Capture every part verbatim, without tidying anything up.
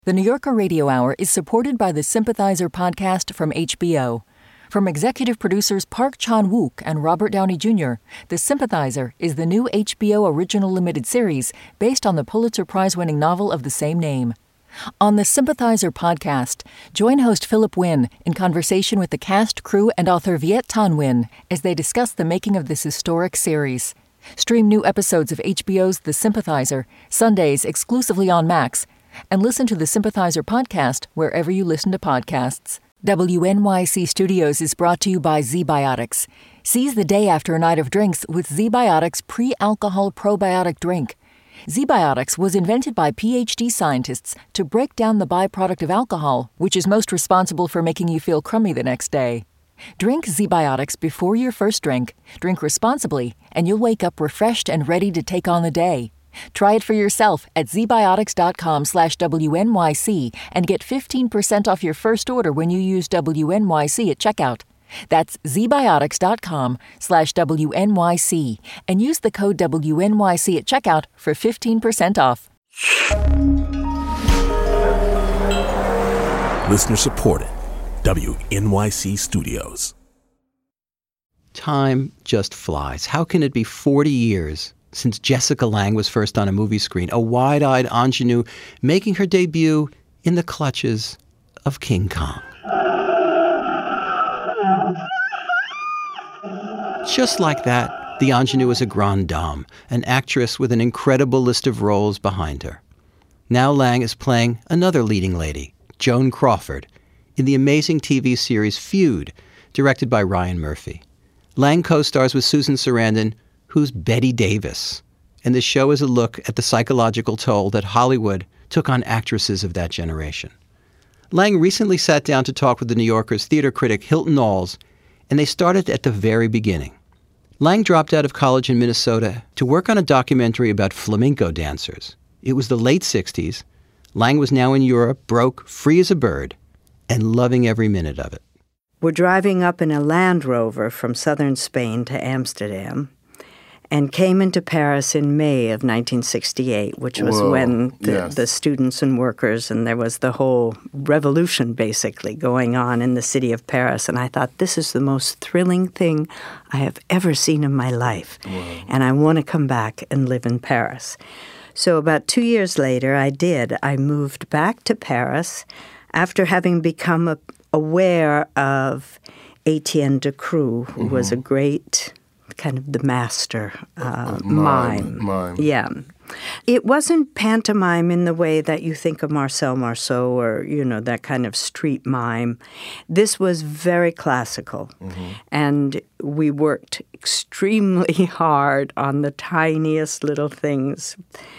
The New Yorker Radio Hour is supported by the Sympathizer podcast from H B O. From executive producers Park Chan-wook and Robert Downey Junior, The Sympathizer is the new H B O original limited series based on the Pulitzer Prize-winning novel of the same name. On the Sympathizer podcast, join host Philip Wynn in conversation with the cast, crew, and author Viet Thanh Nguyen as they discuss the making of this historic series. Stream new episodes of H B O's The Sympathizer, Sundays exclusively on Max, and listen to the Sympathizer podcast wherever you listen to podcasts. W N Y C Studios is brought to you by ZBiotics. Seize the day after a night of drinks with ZBiotics pre-alcohol probiotic drink. ZBiotics was invented by P H D scientists to break down the byproduct of alcohol, which is most responsible for making you feel crummy the next day. Drink ZBiotics before your first drink, drink responsibly, and you'll wake up refreshed and ready to take on the day. Try it for yourself at zbiotics.com slash WNYC and get fifteen percent off your first order when you use W N Y C at checkout. That's zbiotics.com slash WNYC and use the code W N Y C at checkout for fifteen percent off. Listener supported. W N Y C Studios. Time just flies. How can it be forty years since Jessica Lange was first on a movie screen, a wide-eyed ingenue making her debut in the clutches of King Kong? Just like that, the ingenue is a grande dame, an actress with an incredible list of roles behind her. Now Lange is playing another leading lady, Joan Crawford, in the amazing T V series Feud, directed by Ryan Murphy. Lange co-stars with Susan Sarandon, who's Bette Davis, and the show is a look at the psychological toll that Hollywood took on actresses of that generation. Lange recently sat down to talk with the New Yorker's theater critic Hilton Als, and they started at the very beginning. Lange dropped out of college in Minnesota to work on a documentary about flamenco dancers. It was the late sixties. Lange was now in Europe, broke, free as a bird, and loving every minute of it. We're driving up in a Land Rover from southern Spain to Amsterdam and came into Paris in May of nineteen sixty-eight, which was Whoa, when the, yes. the students and workers, and there was the whole revolution basically going on in the city of Paris. And I thought, this is the most thrilling thing I have ever seen in my life. Whoa. And I want to come back and live in Paris. So about two years later, I did. I moved back to Paris after having become a, aware of Etienne Decroux, who mm-hmm. was a great kind of the master uh, mime. mime. Mime. Yeah. It wasn't pantomime in the way that you think of Marcel Marceau or, you know, that kind of street mime. This was very classical. Mm-hmm. And we worked extremely hard on the tiniest little things.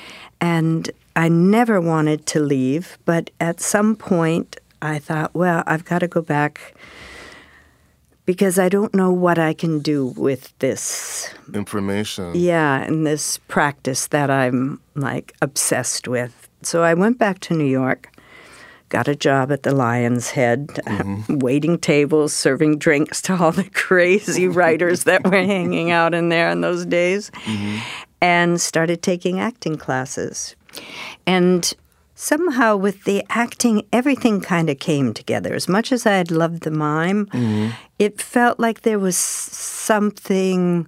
And I never wanted to leave, but at some point I thought, well, I've got to go back because I don't know what I can do with this information. Yeah, and this practice that I'm, like, obsessed with. So I went back to New York, got a job at the Lion's Head, mm-hmm. uh, waiting tables, serving drinks to all the crazy writers that were hanging out in there in those days, mm-hmm. and started taking acting classes. And somehow with the acting, everything kind of came together. As much as I had loved the mime, mm-hmm. it felt like there was something,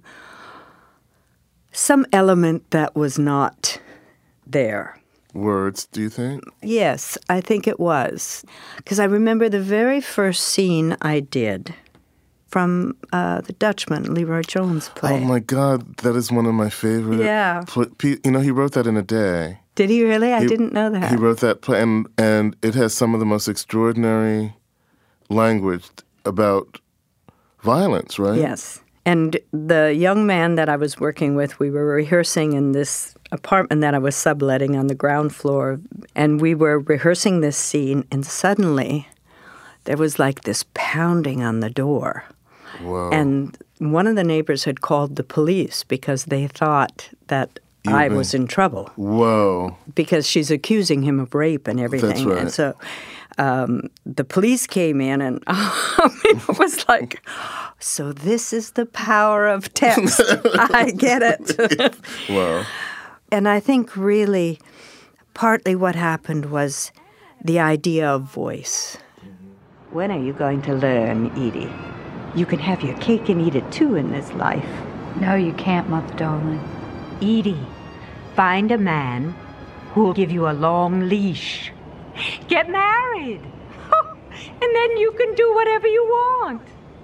some element that was not there. Words, do you think? Yes, I think it was. Because I remember the very first scene I did from uh, The Dutchman, Leroy Jones' play. Oh, my God. That is one of my favorite. Yeah. Pl- you know, he wrote that in a day. Did he really? I he, didn't know that. He wrote that play, and, and it has some of the most extraordinary language about violence, right? Yes. And the young man that I was working with, we were rehearsing in this apartment that I was subletting on the ground floor, and we were rehearsing this scene, and suddenly there was like this pounding on the door. Whoa. And one of the neighbors had called the police because they thought that Even. I was in trouble. Whoa. Because she's accusing him of rape and everything. That's right. And so um, the police came in, and I mean, it was like, so this is the power of text. I get it. Wow. And I think really partly what happened was the idea of voice. When are you going to learn, Edie? You can have your cake and eat it too in this life. No, you can't, Mother darling. Edie, find a man who'll give you a long leash. Get married. And then you can do whatever you want.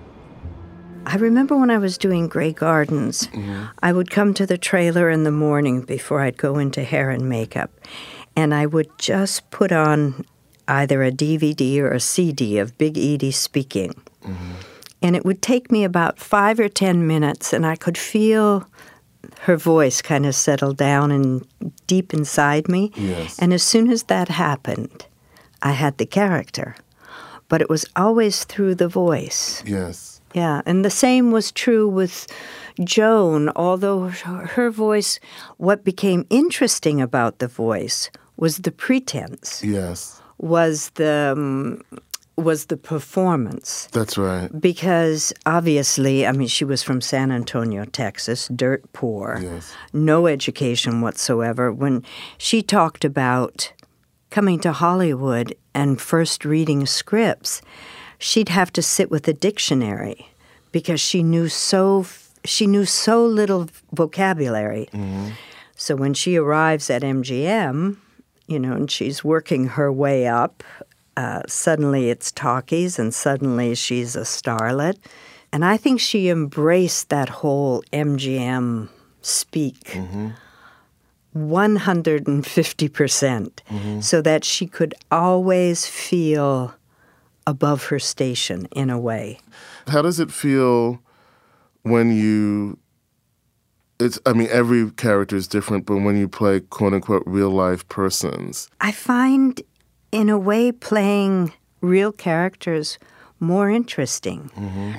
I remember when I was doing Grey Gardens, mm-hmm. I would come to the trailer in the morning before I'd go into hair and makeup, and I would just put on either a D V D or a C D of Big Edie speaking. Mm-hmm. And it would take me about five or ten minutes, and I could feel her voice kind of settle down and deep inside me. Yes. And as soon as that happened, I had the character. But it was always through the voice. Yes. Yeah, and the same was true with Joan, although her voice, what became interesting about the voice was the pretense. Yes. Was the um, was the performance. That's right. Because obviously, I mean, she was from San Antonio, Texas, dirt poor, yes. no education whatsoever. When she talked about coming to Hollywood and first reading scripts, she'd have to sit with a dictionary because she knew so she knew so little vocabulary. Mm-hmm. So when she arrives at M G M, you know, and she's working her way up, uh, suddenly it's talkies, and suddenly she's a starlet. And I think she embraced that whole M G M speak. Mm-hmm. one hundred fifty percent, mm-hmm. so that she could always feel above her station in a way. How does it feel when you, it's, I mean, every character is different, but when you play quote-unquote real-life persons? I find, in a way, playing real characters more interesting. Mm-hmm.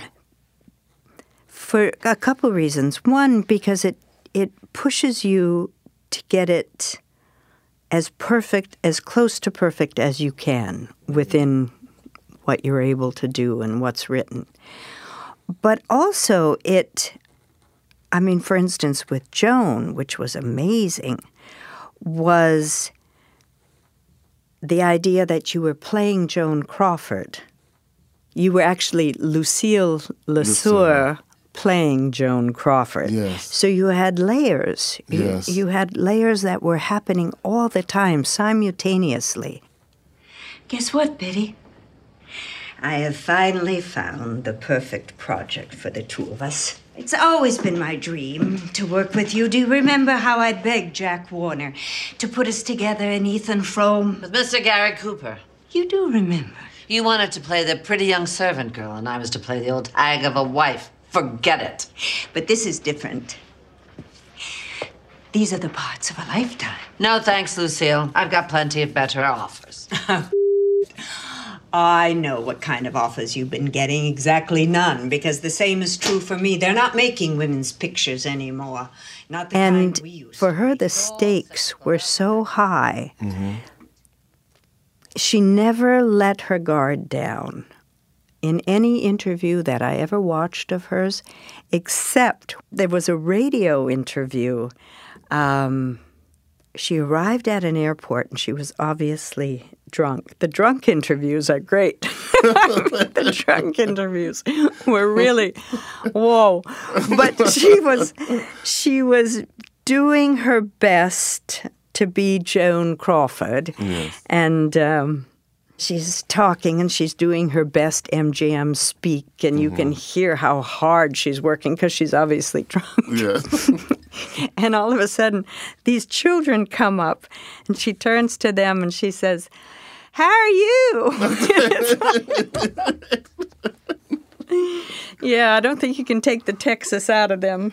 For a couple reasons. One, because it, it pushes you to get it as perfect, as close to perfect as you can within what you're able to do and what's written. But also it, I mean, for instance, with Joan, which was amazing, was the idea that you were playing Joan Crawford. You were actually Lucille LeSueur playing Joan Crawford. Yes. So you had layers. Yes. You, you had layers that were happening all the time, simultaneously. Guess what, Betty? I have finally found the perfect project for the two of us. It's always been my dream to work with you. Do you remember how I begged Jack Warner to put us together in Ethan Frome? With Mister Gary Cooper. You do remember. You wanted to play the pretty young servant girl, and I was to play the old hag of a wife. Forget it. But this is different. These are the parts of a lifetime. No thanks, Lucille. I've got plenty of better offers. I know what kind of offers you've been getting. Exactly none, because the same is true for me. They're not making women's pictures anymore. Not the and kind we used for to. her, the stakes were so high. Mm-hmm. She never let her guard down in any interview that I ever watched of hers, except there was a radio interview. Um, she arrived at an airport, and she was obviously drunk. The drunk interviews are great. The drunk interviews were really, whoa. But she was, she was doing her best to be Joan Crawford. Yes. And um, she's talking, and she's doing her best M G M speak, and you mm-hmm. can hear how hard she's working because she's obviously drunk. Yes. And all of a sudden, these children come up, and she turns to them, and she says, "How are you?" Yeah, I don't think you can take the Texas out of them.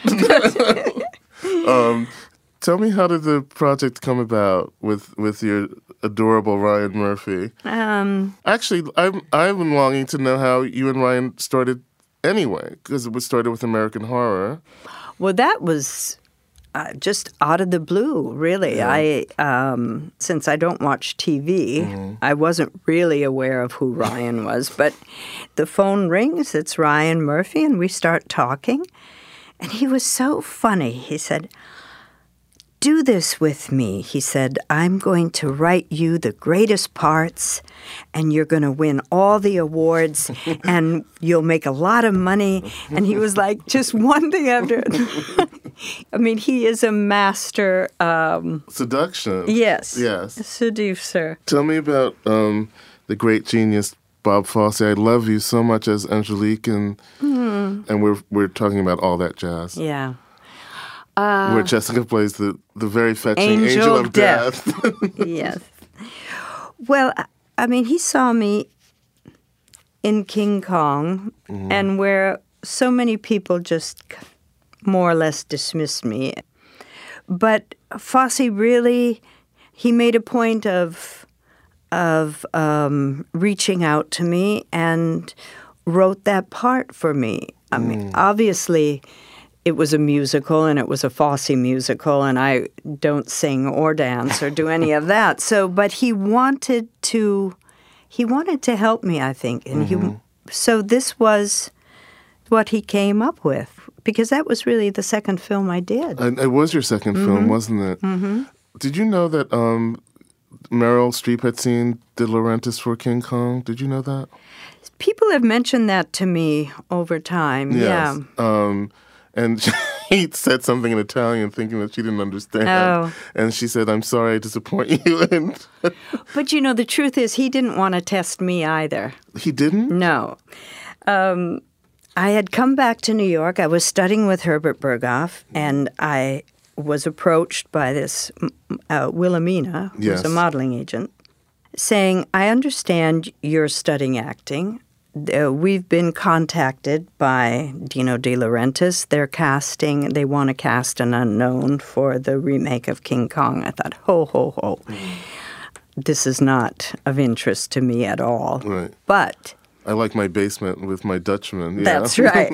um, tell me, how did the project come about with with your adorable Ryan Murphy? Um, Actually, I'm I've been longing to know how you and Ryan started anyway, because it was started with American Horror. Well, that was uh, just out of the blue, really. Yeah. I um, since I don't watch T V, mm-hmm. I wasn't really aware of who Ryan was. But the phone rings, it's Ryan Murphy, and we start talking. And he was so funny. He said, do this with me. He said, I'm going to write you the greatest parts, and you're going to win all the awards, and you'll make a lot of money. And he was like, just one thing after. I mean, he is a master. Um, Seduction. Yes. Yes. Seducer. Tell me about um, the great genius Bob Fosse. I love you so much as Angelique, and mm. and we're we're talking about All That Jazz. Yeah. Uh, where Jessica plays the, the very fetching Angel, Angel of, of Death. death. Yes. Well, I mean, he saw me in King Kong, mm-hmm. and where so many people just more or less dismissed me. But Fosse really, he made a point of of um, reaching out to me and wrote that part for me. I mean, mm. obviously, it was a musical, and it was a Fosse musical, and I don't sing or dance or do any of that. So, but he wanted to, he wanted to help me, I think, and mm-hmm. he. So this was what he came up with, because that was really the second film I did. And it was your second mm-hmm. film, wasn't it? Mm-hmm. Did you know that um, Meryl Streep had seen De Laurentiis for King Kong? Did you know that? People have mentioned that to me over time. Yes. Yeah. Um, And he said something in Italian, thinking that she didn't understand. Oh. And she said, I'm sorry I disappoint you. And but, you know, the truth is he didn't want to test me either. He didn't? No. Um, I had come back to New York. I was studying with Herbert Berghoff, and I was approached by this uh, Wilhelmina, who's yes. a modeling agent, saying, I understand you're studying acting. Uh, we've been contacted by Dino De Laurentiis. They're casting, they want to cast an unknown for the remake of King Kong. I thought, ho, ho, ho. Mm. This is not of interest to me at all. Right. But I like my basement with my Dutchman. Yeah. That's right.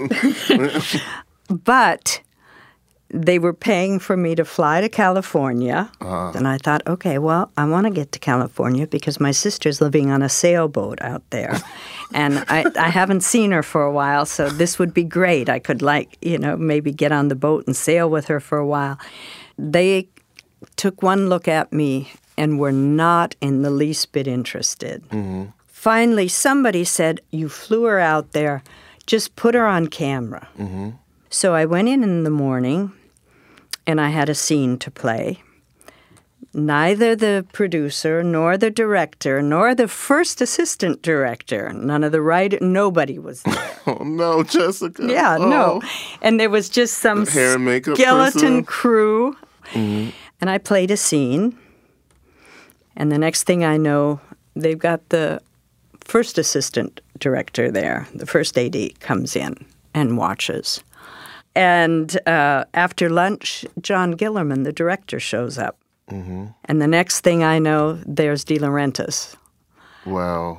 But they were paying for me to fly to California. Uh. And I thought, okay, well, I want to get to California because my sister's living on a sailboat out there. And I, I haven't seen her for a while, so this would be great. I could, like, you know, maybe get on the boat and sail with her for a while. They took one look at me and were not in the least bit interested. Mm-hmm. Finally, somebody said, you flew her out there. Just put her on camera. Mm-hmm. So I went in in the morning, and I had a scene to play. Neither the producer, nor the director, nor the first assistant director, none of the writer, nobody was there. Oh, no, Jessica. Yeah, oh. no. And there was just some hair and makeup skeleton person. crew. Mm-hmm. And I played a scene. And the next thing I know, they've got the first assistant director there. The first A D comes in and watches. And uh, after lunch, John Gillerman, the director, shows up. Mm-hmm. And the next thing I know, there's De Laurentiis. Wow.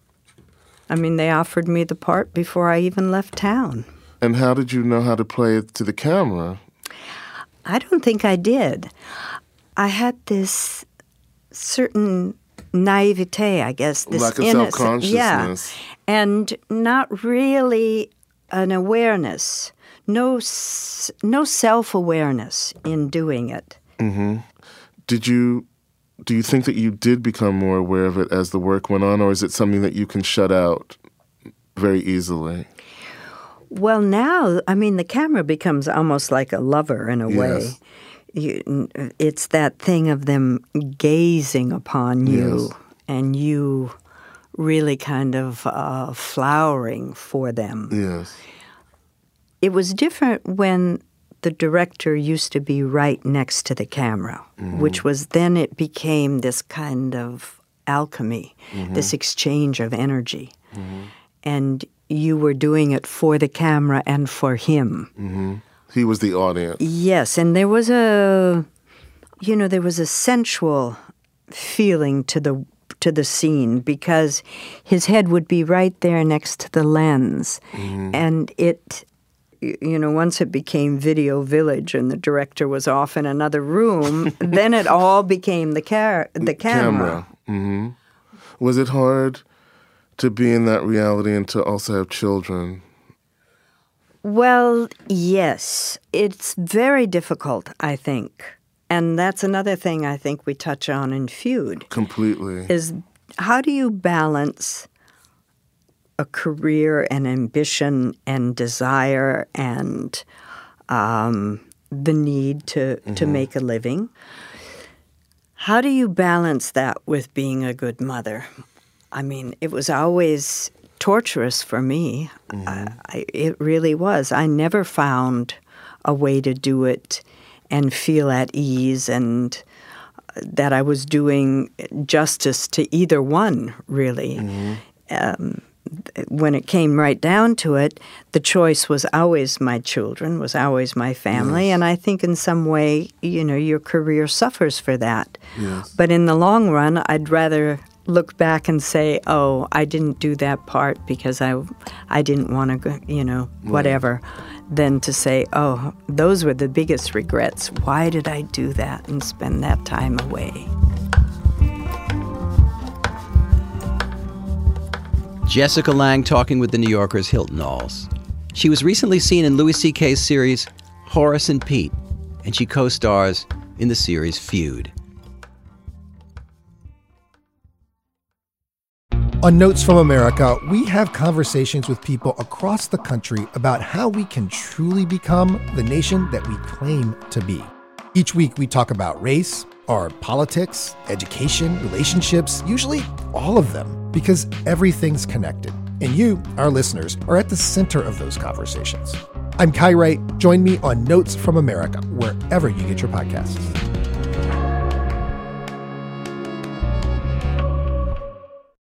I mean, they offered me the part before I even left town. And how did you know how to play it to the camera? I don't think I did. I had this certain naivete, I guess. This lack of innocence. self-consciousness. Yeah. And not really an awareness. No, no self-awareness in doing it. Mm-hmm. Did you, do you think that you did become more aware of it as the work went on, or is it something that you can shut out very easily? Well, now, I mean, the camera becomes almost like a lover in a yes. way. You, it's that thing of them gazing upon you yes. and you really kind of uh, flowering for them. Yes. It was different when the director used to be right next to the camera, mm-hmm. which was then it became this kind of alchemy, mm-hmm. this exchange of energy. Mm-hmm. And you were doing it for the camera and for him. Mm-hmm. He was the audience. Yes, and there was a, you know, there was a sensual feeling to the to the scene because his head would be right there next to the lens, mm-hmm. and it. You know, once it became Video Village and the director was off in another room, then it all became the car- the camera. camera. Mm-hmm. Was it hard to be in that reality and to also have children? Well, yes. It's very difficult, I think, And that's another thing I think we touch on in Feud. Completely. Is how do you balance a career and ambition and desire and um, the need to, mm-hmm. to make a living? How do you balance that with being a good mother? I mean, it was always torturous for me. Mm-hmm. I, I, it really was. I never found a way to do it and feel at ease and that I was doing justice to either one, really. Mm-hmm. Um, when it came right down to it, the choice was always my children, was always my family, yes. and I think in some way, you know, your career suffers for that. Yes. But in the long run, I'd rather look back and say, oh, I didn't do that part because I, I didn't want to, go, you know, whatever, right. than to say, oh, those were the biggest regrets. Why did I do that and spend that time away? Jessica Lange talking with the New Yorker's Hilton Alls. She was recently seen in Louis C K's series Horace and Pete, and she co-stars in the series Feud. On Notes from America, we have conversations with people across the country about how we can truly become the nation that we claim to be. Each week we talk about race, our politics, education, relationships, usually all of them, because everything's connected. And you, our listeners, are at the center of those conversations. I'm Kai Wright. Join me on Notes from America, wherever you get your podcasts.